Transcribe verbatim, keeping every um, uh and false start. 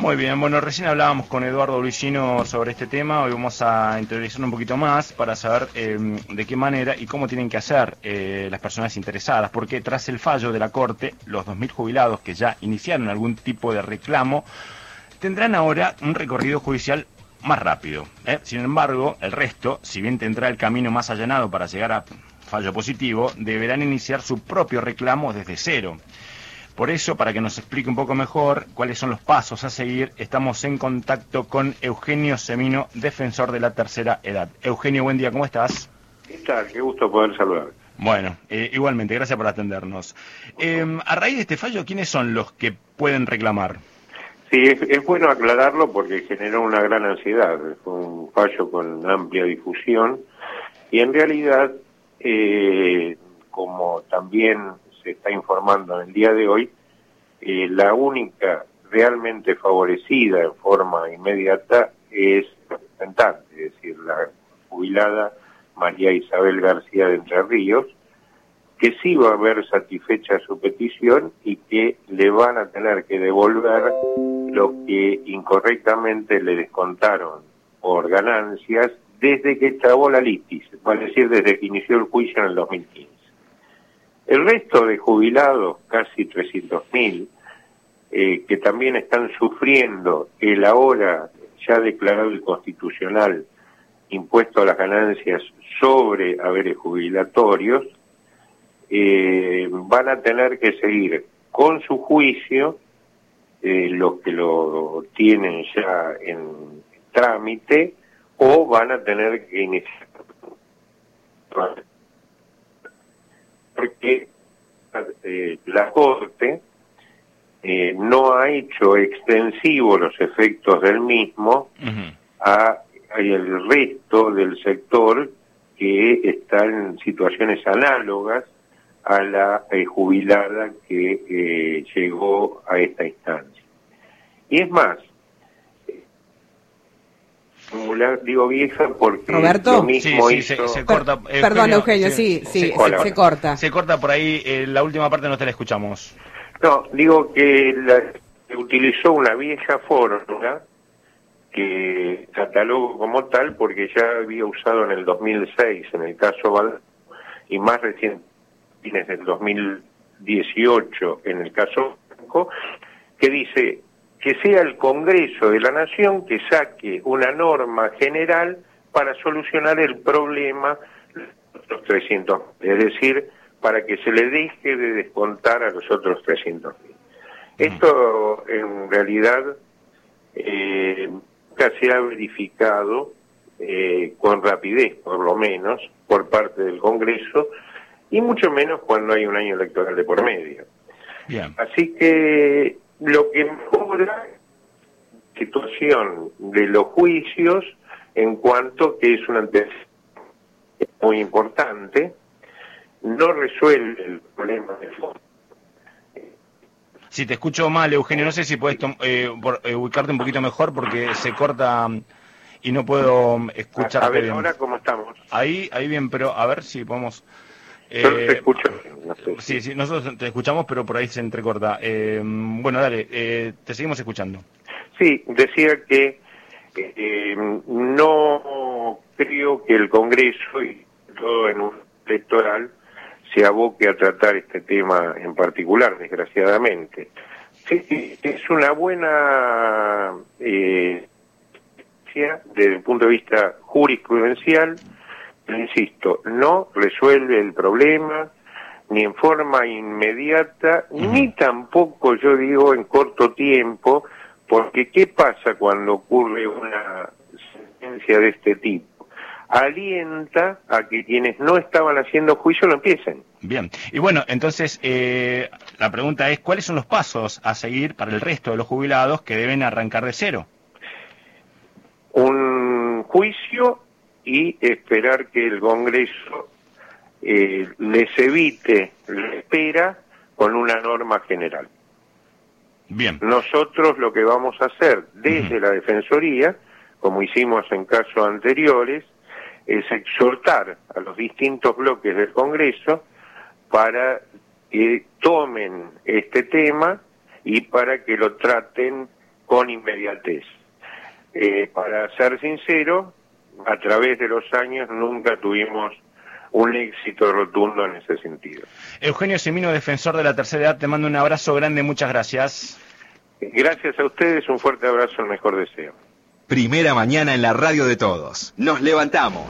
Muy bien, bueno, recién hablábamos con Eduardo Luisino sobre este tema. Hoy vamos a interiorizar un poquito más para saber eh, de qué manera y cómo tienen que hacer eh, las personas interesadas, porque tras el fallo de la Corte, los dos mil jubilados que ya iniciaron algún tipo de reclamo tendrán ahora un recorrido judicial más rápido, ¿eh? Sin embargo, el resto, si bien tendrá el camino más allanado para llegar a fallo positivo, deberán iniciar su propio reclamo desde cero. Por eso, para que nos explique un poco mejor cuáles son los pasos a seguir, estamos en contacto con Eugenio Semino, defensor de la tercera edad. Eugenio, buen día, ¿cómo estás? ¿Qué tal? Qué gusto poder saludar. Bueno, eh, igualmente, gracias por atendernos. Eh, a raíz de este fallo, ¿quiénes son los que pueden reclamar? Sí, es, es bueno aclararlo porque generó una gran ansiedad. Fue un fallo con amplia difusión y en realidad, eh, como también se está informando en el día de hoy, eh, la única realmente favorecida en forma inmediata es la representante, es decir, la jubilada María Isabel García de Entre Ríos, que sí va a ver satisfecha su petición y que le van a tener que devolver lo que incorrectamente le descontaron por ganancias desde que trabó la litis, es decir, desde que inició el juicio en el dos mil quince. El resto de jubilados, casi trescientos mil, eh, que también están sufriendo el ahora ya declarado inconstitucional impuesto a las ganancias sobre haberes jubilatorios, eh, van a tener que seguir con su juicio, eh, los que lo tienen ya en trámite, o van a tener que iniciar, porque eh, la Corte eh, no ha hecho extensivo los efectos del mismo uh-huh. a, a el resto del sector que está en situaciones análogas a la eh, jubilada que eh, llegó a esta instancia. Y es más, digo vieja porque ¿Roberto? lo mismo sí, sí, hizo... se, se corta. Per, perdón, Eugenio, sí, sí, sí se, se corta. Se corta por ahí, eh, la última parte no te la escuchamos. No, digo que la, se utilizó una vieja fórmula que catalogo como tal porque ya había usado en el dos mil seis en el caso Val y más recién desde el dos mil dieciocho en el caso Blanco, que dice que sea el Congreso de la Nación que saque una norma general para solucionar el problema de los trescientos, es decir, para que se le deje de descontar a los otros trescientos mil. Esto en realidad eh, nunca se ha verificado eh, con rapidez, por lo menos, por parte del Congreso, y mucho menos cuando hay un año electoral de por medio. Bien. Así que lo que mejora la situación de los juicios en cuanto que es un antecedente muy importante, no resuelve el problema de fondo. Si te escucho mal, Eugenio, no sé si puedes eh, por, eh, ubicarte un poquito mejor porque se corta y no puedo escucharte a, a ver, bien. Ahora cómo estamos. Ahí, ahí bien, pero a ver si podemos... Eh, Yo te escucho. No sé, sí, sí, nosotros te escuchamos, pero por ahí se entrecorta. Eh, bueno, dale, eh, te seguimos escuchando. Sí, decía que eh, no creo que el Congreso, y todo en un electoral, se aboque a tratar este tema en particular, desgraciadamente. Sí, es una buena eh, desde el punto de vista jurisprudencial, insisto, no resuelve el problema ni en forma inmediata, uh-huh. ni tampoco, yo digo, en corto tiempo, porque ¿qué pasa cuando ocurre una sentencia de este tipo? Alienta a que quienes no estaban haciendo juicio lo empiecen. Bien, y bueno, entonces eh, la pregunta es, ¿cuáles son los pasos a seguir para el resto de los jubilados que deben arrancar de cero? Un juicio y esperar que el Congreso eh, les evite la espera con una norma general. Bien. Nosotros lo que vamos a hacer desde uh-huh. la Defensoría, como hicimos en casos anteriores, es exhortar a los distintos bloques del Congreso para que tomen este tema y para que lo traten con inmediatez. Eh, para ser sincero, a través de los años nunca tuvimos un éxito rotundo en ese sentido. Eugenio Semino, defensor de la tercera edad, te mando un abrazo grande, muchas gracias. Gracias a ustedes, un fuerte abrazo, el mejor deseo. Primera mañana en la radio de todos. Nos levantamos.